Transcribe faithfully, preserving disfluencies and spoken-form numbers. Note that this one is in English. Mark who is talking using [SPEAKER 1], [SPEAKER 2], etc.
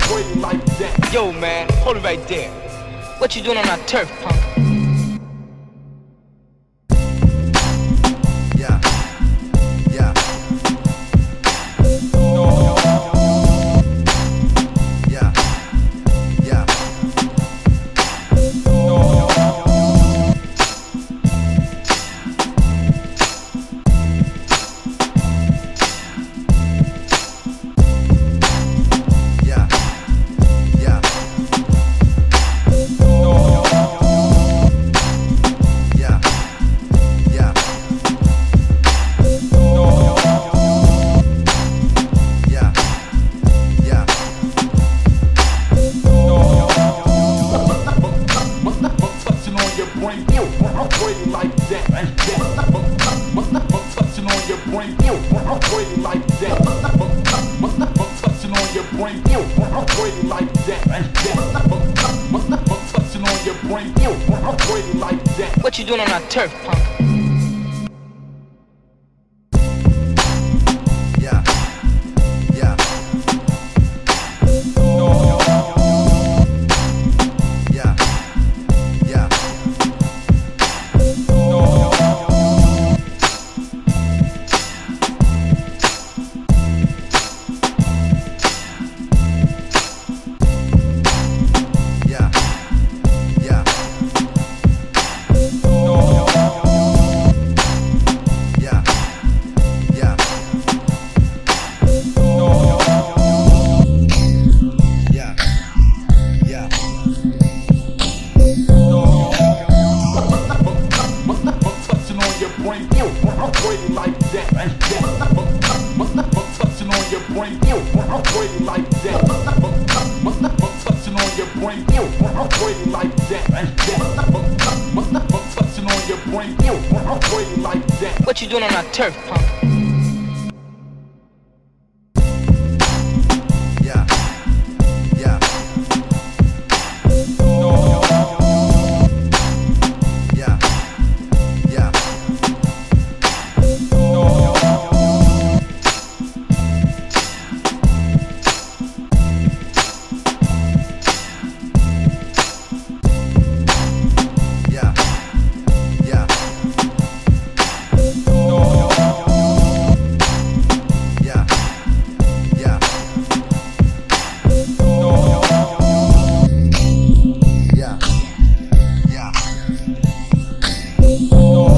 [SPEAKER 1] Way like that.
[SPEAKER 2] Yo, man, hold it right there. What you doing on that turf, punk?
[SPEAKER 3] Yeah, yeah. Yeah, yeah. Yeah, yeah. Yeah, yeah. Yeah, yeah.
[SPEAKER 1] Touching on your brain, way like that. Touching on your brain, way like that. Touching on your brain, way like that. Touching on your brain, way like that.
[SPEAKER 2] What you doing on that turf, punk?
[SPEAKER 3] Yeah, yeah. Yeah, yeah. Yeah, yeah. Yeah, yeah. Yeah, yeah.
[SPEAKER 1] Touching on your brain, way like that. Touching on your brain, way like that. Touching on your brain, way like that. Touching on your brain, way like that.
[SPEAKER 2] What you doing on that turf, punk?
[SPEAKER 3] Yeah, yeah. Yeah, yeah. Yeah, yeah. Yeah, yeah. Yeah, yeah.